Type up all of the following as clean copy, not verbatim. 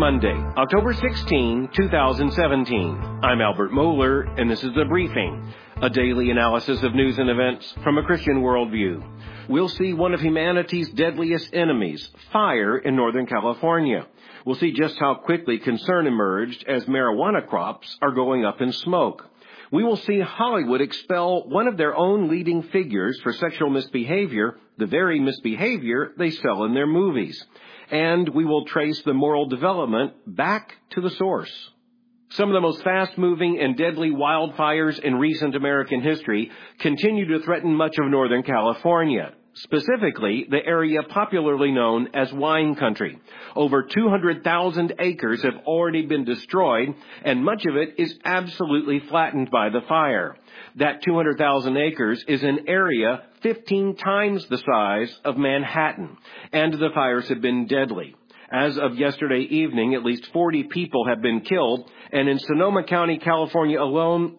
Monday, October 16, 2017. I'm Albert Mohler, and this is The Briefing, a daily analysis of news and events from a Christian worldview. We'll see one of humanity's deadliest enemies, fire, in Northern California. We'll see just how quickly concern emerged as marijuana crops are going up in smoke. We will see Hollywood expel one of their own leading figures for sexual misbehavior, the very misbehavior they sell in their movies. And we will trace the moral development back to the source. Some of the most fast-moving and deadly wildfires in recent American history continue to threaten much of Northern California, specifically the area popularly known as wine country. Over 200,000 acres have already been destroyed, and much of it is absolutely flattened by the fire. That 200,000 acres is an area 15 times the size of Manhattan, and the fires have been deadly. As of yesterday evening, at least 40 people have been killed, and in Sonoma County, California alone,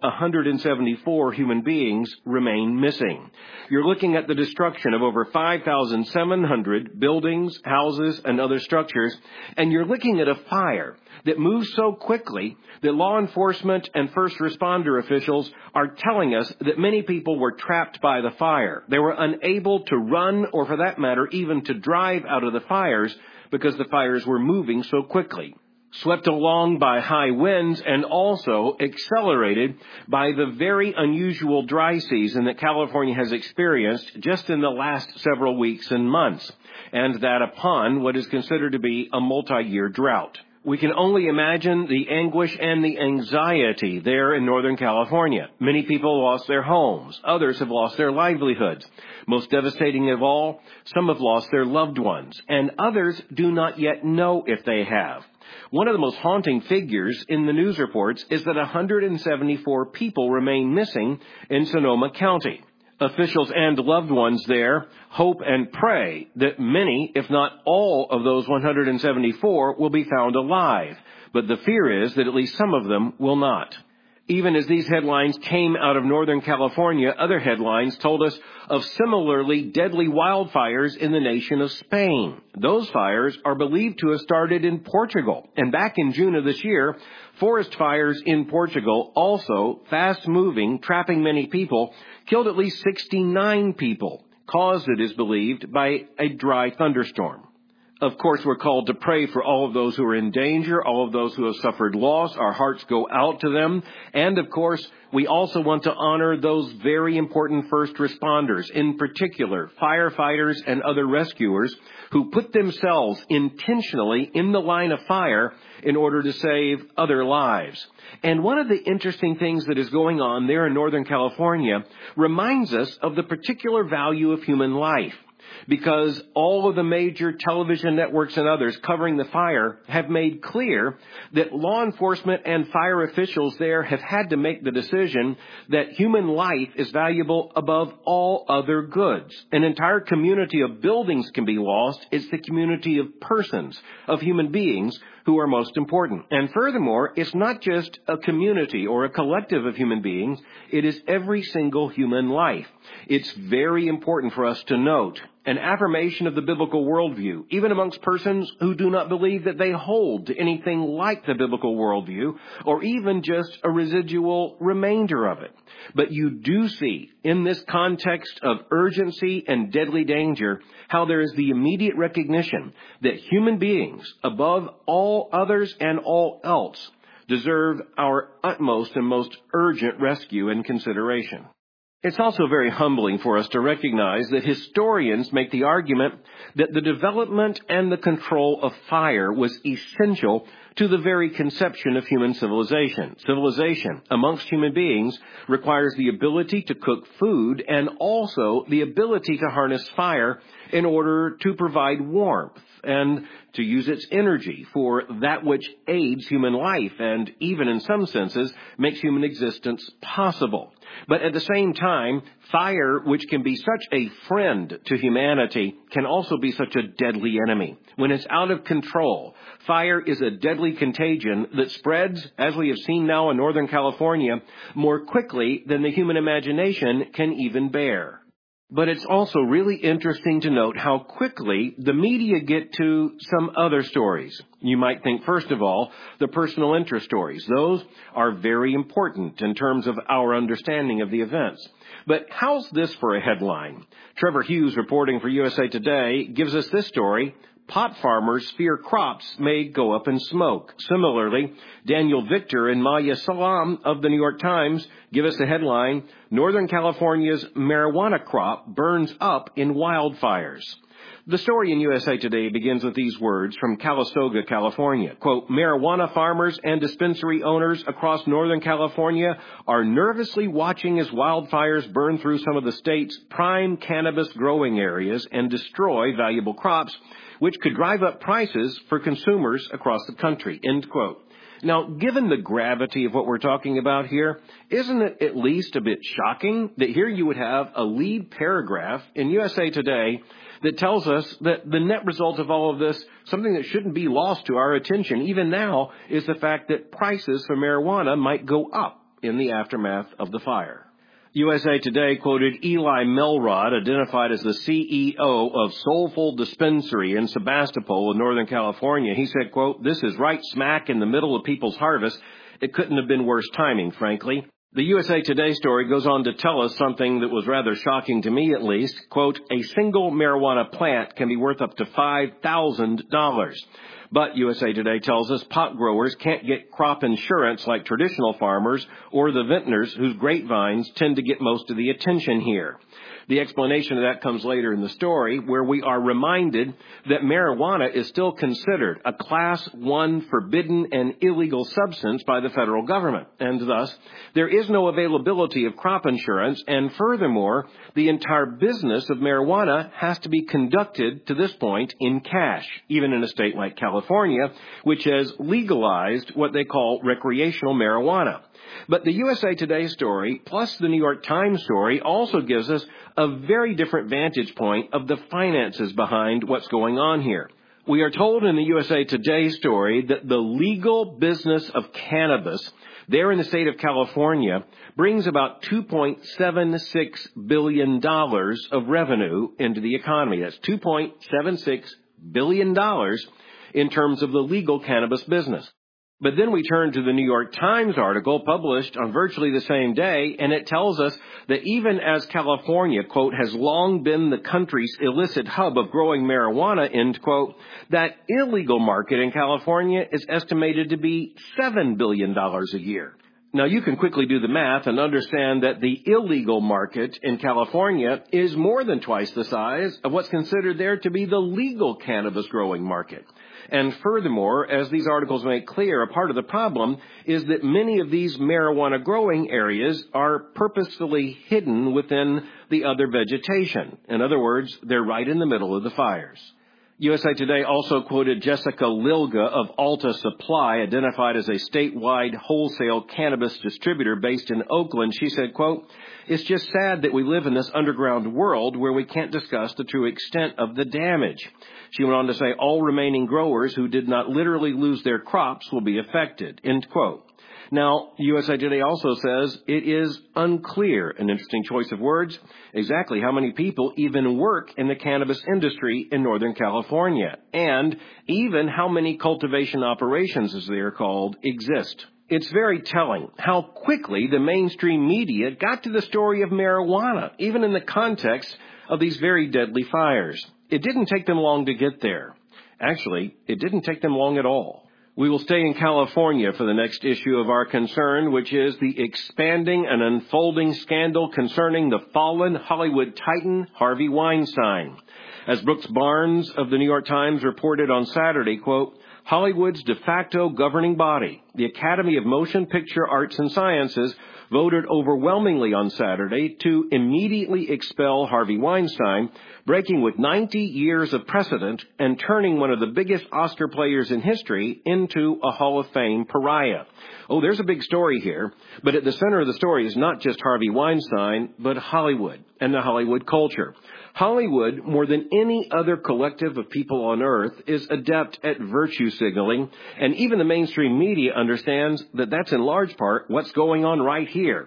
174 human beings remain missing. You're looking at the destruction of over 5,700 buildings, houses, and other structures, and you're looking at a fire that moves so quickly that law enforcement and first responder officials are telling us that many people were trapped by the fire. They were unable to run or, for that matter, even to drive out of the fires because the fires were moving so quickly, swept along by high winds and also accelerated by the very unusual dry season that California has experienced just in the last several weeks and months, and that upon what is considered to be a multi-year drought. We can only imagine the anguish and the anxiety there in Northern California. Many people lost their homes. Others have lost their livelihoods. Most devastating of all, some have lost their loved ones, and others do not yet know if they have. One of the most haunting figures in the news reports is that 174 people remain missing in Sonoma County. Officials and loved ones there hope and pray that many, if not all, of those 174 will be found alive. But the fear is that at least some of them will not. Even as these headlines came out of Northern California, other headlines told us of similarly deadly wildfires in the nation of Spain. Those fires are believed to have started in Portugal. And back in June of this year, forest fires in Portugal, also fast-moving, trapping many people, killed at least 69 people, caused, it is believed, by a dry thunderstorm. Of course, we're called to pray for all of those who are in danger, all of those who have suffered loss. Our hearts go out to them. And, of course, we also want to honor those very important first responders, in particular firefighters and other rescuers who put themselves intentionally in the line of fire in order to save other lives. And one of the interesting things that is going on there in Northern California reminds us of the particular value of human life, because all of the major television networks and others covering the fire have made clear that law enforcement and fire officials there have had to make the decision that human life is valuable above all other goods. An entire community of buildings can be lost. It's the community of persons, of human beings, who are most important. And furthermore, it's not just a community or a collective of human beings. It is every single human life. It's very important for us to note an affirmation of the biblical worldview, even amongst persons who do not believe that they hold to anything like the biblical worldview, or even just a residual remainder of it. But you do see, in this context of urgency and deadly danger, how there is the immediate recognition that human beings, above all others and all else, deserve our utmost and most urgent rescue and consideration. It's also very humbling for us to recognize that historians make the argument that the development and the control of fire was essential to the very conception of human civilization. Civilization amongst human beings requires the ability to cook food and also the ability to harness fire in order to provide warmth and to use its energy for that which aids human life and even in some senses makes human existence possible. But at the same time, fire, which can be such a friend to humanity, can also be such a deadly enemy. When it's out of control, fire is a deadly contagion that spreads, as we have seen now in Northern California, more quickly than the human imagination can even bear. But it's also really interesting to note how quickly the media get to some other stories. You might think, first of all, the personal interest stories. Those are very important in terms of our understanding of the events. But how's this for a headline? Trevor Hughes, reporting for USA Today, gives us this story: pot farmers fear crops may go up in smoke. Similarly, Daniel Victor and Maya Salam of the New York Times give us the headline: Northern California's marijuana crop burns up in wildfires. The story in USA Today begins with these words from Calistoga, California. Quote, marijuana farmers and dispensary owners across Northern California are nervously watching as wildfires burn through some of the state's prime cannabis growing areas and destroy valuable crops, which could drive up prices for consumers across the country, end quote. Now, given the gravity of what we're talking about here, isn't it at least a bit shocking that here you would have a lead paragraph in USA Today that tells us that the net result of all of this, something that shouldn't be lost to our attention even now, is the fact that prices for marijuana might go up in the aftermath of the fire. USA Today quoted Eli Melrod, identified as the CEO of Soulful Dispensary in Sebastopol in Northern California. He said, quote, this is right smack in the middle of people's harvest. It couldn't have been worse timing, frankly. The USA Today story goes on to tell us something that was rather shocking to me, at least. Quote, a single marijuana plant can be worth up to $5,000. But USA Today tells us pot growers can't get crop insurance like traditional farmers or the vintners whose grapevines tend to get most of the attention here. The explanation of that comes later in the story, where we are reminded that marijuana is still considered a Class 1 forbidden and illegal substance by the federal government, and thus there is no availability of crop insurance, and furthermore, the entire business of marijuana has to be conducted to this point in cash, even in a state like California, which has legalized what they call recreational marijuana. But the USA Today story, plus the New York Times story, also gives us a very different vantage point of the finances behind what's going on here. We are told in the USA Today story that the legal business of cannabis there in the state of California brings about $2.76 billion of revenue into the economy. That's $2.76 billion in terms of the legal cannabis business. But then we turn to the New York Times article published on virtually the same day, and it tells us that even as California, quote, has long been the country's illicit hub of growing marijuana, end quote, that illegal market in California is estimated to be $7 billion a year. Now, you can quickly do the math and understand that the illegal market in California is more than twice the size of what's considered there to be the legal cannabis growing market. And furthermore, as these articles make clear, a part of the problem is that many of these marijuana growing areas are purposefully hidden within the other vegetation. In other words, they're right in the middle of the fires. USA Today also quoted Jessica Lilga of Alta Supply, identified as a statewide wholesale cannabis distributor based in Oakland. She said, quote, it's just sad that we live in this underground world where we can't discuss the true extent of the damage. She went on to say all remaining growers who did not literally lose their crops will be affected, end quote. Now, USA Today also says it is unclear, an interesting choice of words, exactly how many people even work in the cannabis industry in Northern California, and even how many cultivation operations, as they are called, exist. It's very telling how quickly the mainstream media got to the story of marijuana, even in the context of these very deadly fires. It didn't take them long to get there. Actually, it didn't take them long at all. We will stay in California for the next issue of Our Concern, which is the expanding and unfolding scandal concerning the fallen Hollywood titan, Harvey Weinstein. As Brooks Barnes of the New York Times reported on Saturday, quote, Hollywood's de facto governing body, the Academy of Motion Picture Arts and Sciences, voted overwhelmingly on Saturday to immediately expel Harvey Weinstein, breaking with 90 years of precedent and turning one of the biggest Oscar players in history into a Hall of Fame pariah. Oh, there's a big story here, but at the center of the story is not just Harvey Weinstein, but Hollywood and the Hollywood culture. Hollywood, more than any other collective of people on earth, is adept at virtue signaling, and even the mainstream media understands that that's in large part what's going on right here.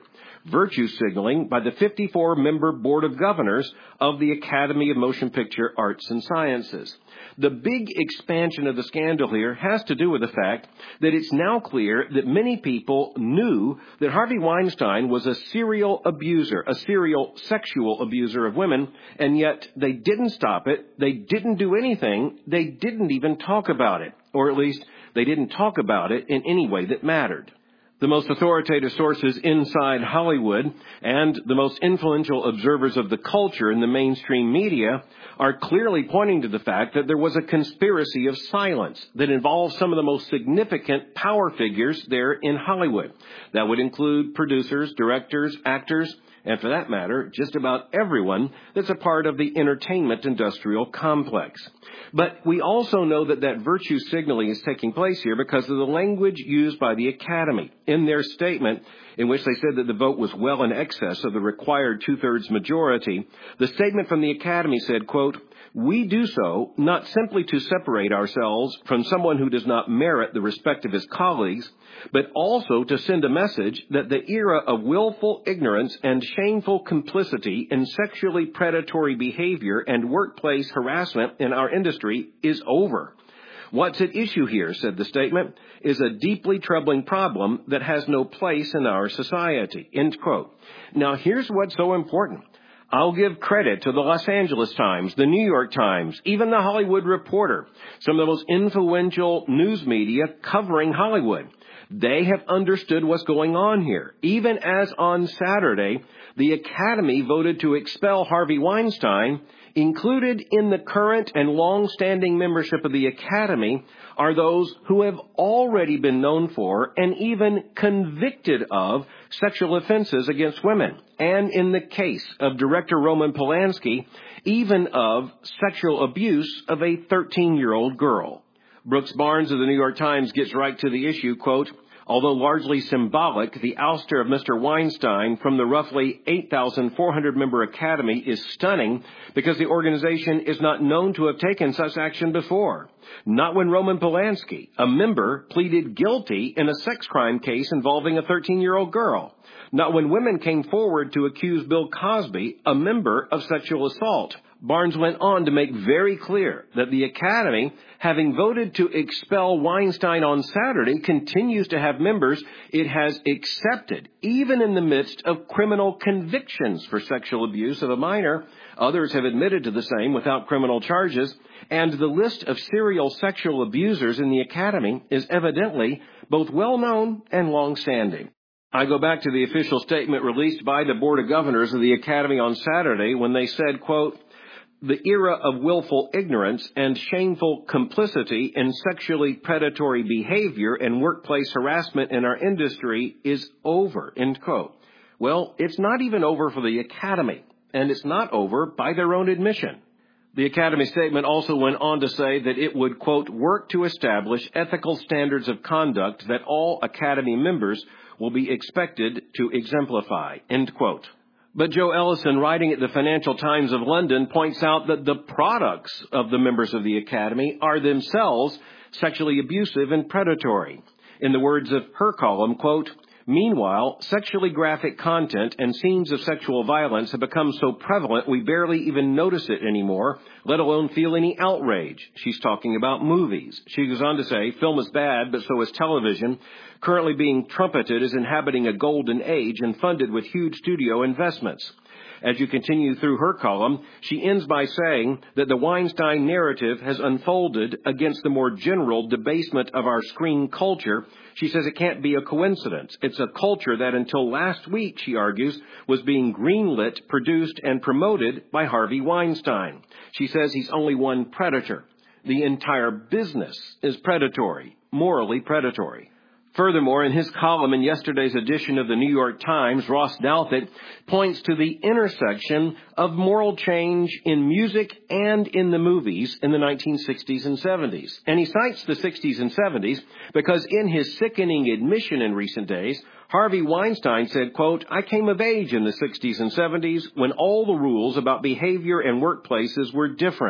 virtue signaling by the 54-member Board of Governors of the Academy of Motion Picture Arts and Sciences. The big expansion of the scandal here has to do with the fact that it's now clear that many people knew that Harvey Weinstein was a serial abuser, a serial sexual abuser of women, and yet they didn't stop it, they didn't do anything, they didn't even talk about it, or at least they didn't talk about it in any way that mattered. The most authoritative sources inside Hollywood and the most influential observers of the culture in the mainstream media are clearly pointing to the fact that there was a conspiracy of silence that involved some of the most significant power figures there in Hollywood. That would include producers, directors, actors, and for that matter, just about everyone that's a part of the entertainment industrial complex. But we also know that that virtue signaling is taking place here because of the language used by the Academy. In their statement, in which they said that the vote was well in excess of the required two-thirds majority, the statement from the Academy said, quote, "We do so not simply to separate ourselves from someone who does not merit the respect of his colleagues, but also to send a message that the era of willful ignorance and shameful complicity in sexually predatory behavior and workplace harassment in our industry is over. What's at issue here," said the statement, "is a deeply troubling problem that has no place in our society." End quote. Now, here's what's so important. I'll give credit to the Los Angeles Times, the New York Times, even the Hollywood Reporter, some of the most influential news media covering Hollywood. They have understood what's going on here. Even as on Saturday, the Academy voted to expel Harvey Weinstein, included in the current and long-standing membership of the Academy are those who have already been known for and even convicted of sexual offenses against women. And in the case of director Roman Polanski, even of sexual abuse of a 13-year-old girl. Brooks Barnes of the New York Times gets right to the issue, quote, "Although largely symbolic, the ouster of Mr. Weinstein from the roughly 8,400-member Academy is stunning because the organization is not known to have taken such action before. Not when Roman Polanski, a member, pleaded guilty in a sex crime case involving a 13-year-old girl. Not when women came forward to accuse Bill Cosby, a member, of sexual assault." Barnes went on to make very clear that the Academy, having voted to expel Weinstein on Saturday, continues to have members it has accepted, even in the midst of criminal convictions for sexual abuse of a minor. Others have admitted to the same without criminal charges, and the list of serial sexual abusers in the Academy is evidently both well-known and long-standing. I go back to the official statement released by the Board of Governors of the Academy on Saturday when they said, quote, "The era of willful ignorance and shameful complicity in sexually predatory behavior and workplace harassment in our industry is over," end quote. Well, it's not even over for the Academy, and it's not over by their own admission. The Academy statement also went on to say that it would, quote, "work to establish ethical standards of conduct that all Academy members will be expected to exemplify," end quote. But Joe Ellison, writing at the Financial Times of London, points out that the products of the members of the Academy are themselves sexually abusive and predatory. In the words of her column, quote, "Meanwhile, sexually graphic content and scenes of sexual violence have become so prevalent we barely even notice it anymore, let alone feel any outrage." She's talking about movies. She goes on to say, "Film is bad, but so is television, currently being trumpeted as inhabiting a golden age and funded with huge studio investments." As you continue through her column, she ends by saying that the Weinstein narrative has unfolded against the more general debasement of our screen culture. She says it can't be a coincidence. It's a culture that until last week, she argues, was being greenlit, produced, and promoted by Harvey Weinstein. She says he's only one predator. The entire business is predatory, morally predatory. Furthermore, in his column in yesterday's edition of the New York Times, Ross Douthat points to the intersection of moral change in music and in the movies in the 1960s and 70s. And he cites the 60s and 70s because in his sickening admission in recent days, Harvey Weinstein said, quote, "I came of age in the 60s and 70s when all the rules about behavior and workplaces were different."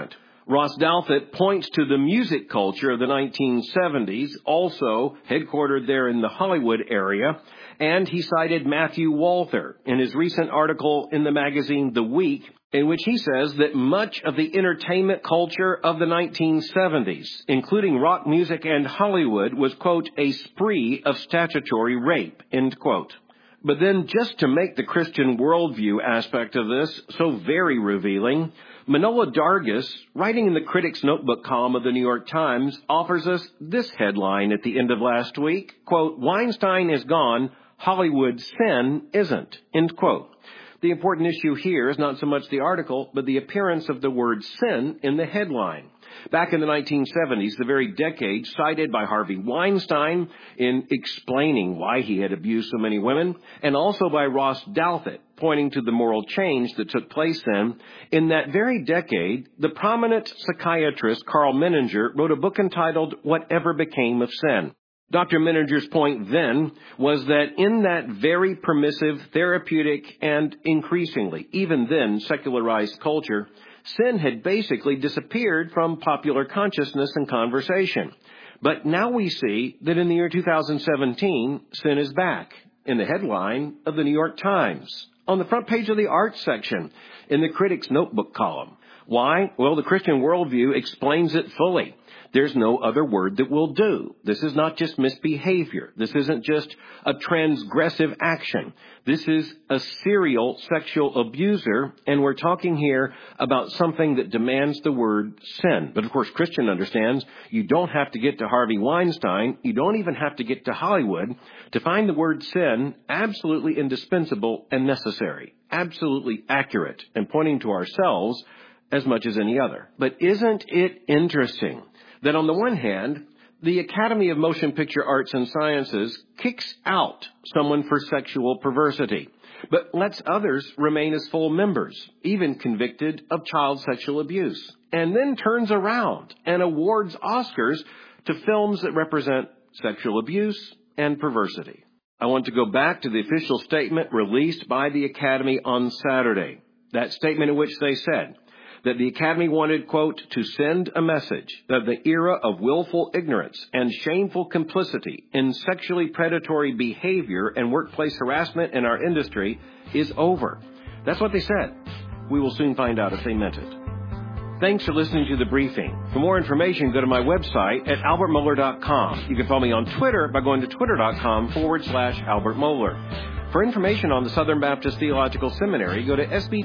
Ross Douthat points to the music culture of the 1970s, also headquartered there in the Hollywood area, and he cited Matthew Walther in his recent article in the magazine The Week, in which he says that much of the entertainment culture of the 1970s, including rock music and Hollywood, was, quote, a spree of statutory rape, end quote. But then, just to make the Christian worldview aspect of this so very revealing, Manohla Dargis, writing in the Critic's Notebook column of the New York Times, offers us this headline at the end of last week, quote, Weinstein is gone, Hollywood sin isn't, end quote. The important issue here is not so much the article, but the appearance of the word sin in the headline. Back in the 1970s, the very decade cited by Harvey Weinstein in explaining why he had abused so many women, and also by Ross Douthat, pointing to the moral change that took place then. In that very decade, the prominent psychiatrist Carl Menninger wrote a book entitled Whatever Became of Sin. Dr. Meninger's point then was that in that very permissive, therapeutic, and increasingly, even then, secularized culture, sin had basically disappeared from popular consciousness and conversation. But now we see that in the year 2017, sin is back in the headline of the New York Times, on the front page of the arts section, in the Critic's Notebook column. Why? Well, the Christian worldview explains it fully. There's no other word that will do. This is not just misbehavior. This isn't just a transgressive action. This is a serial sexual abuser, and we're talking here about something that demands the word sin. But of course, Christian understands you don't have to get to Harvey Weinstein. You don't even have to get to Hollywood to find the word sin absolutely indispensable and necessary, absolutely accurate, and pointing to ourselves as much as any other. But isn't it interesting that on the one hand, the Academy of Motion Picture Arts and Sciences kicks out someone for sexual perversity, but lets others remain as full members, even convicted of child sexual abuse, and then turns around and awards Oscars to films that represent sexual abuse and perversity? I want to go back to the official statement released by the Academy on Saturday. That statement in which they said that the Academy wanted, quote, to send a message that the era of willful ignorance and shameful complicity in sexually predatory behavior and workplace harassment in our industry is over. That's what they said. We will soon find out if they meant it. Thanks for listening to The Briefing. For more information, go to my website at albertmohler.com. You can follow me on Twitter by going to twitter.com/Albert Mohler. For information on the Southern Baptist Theological Seminary, go to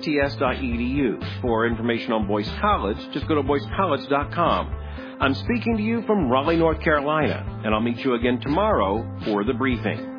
sbts.edu. For information on Boyce College, just go to boycecollege.com. I'm speaking to you from Raleigh, North Carolina, and I'll meet you again tomorrow for The Briefing.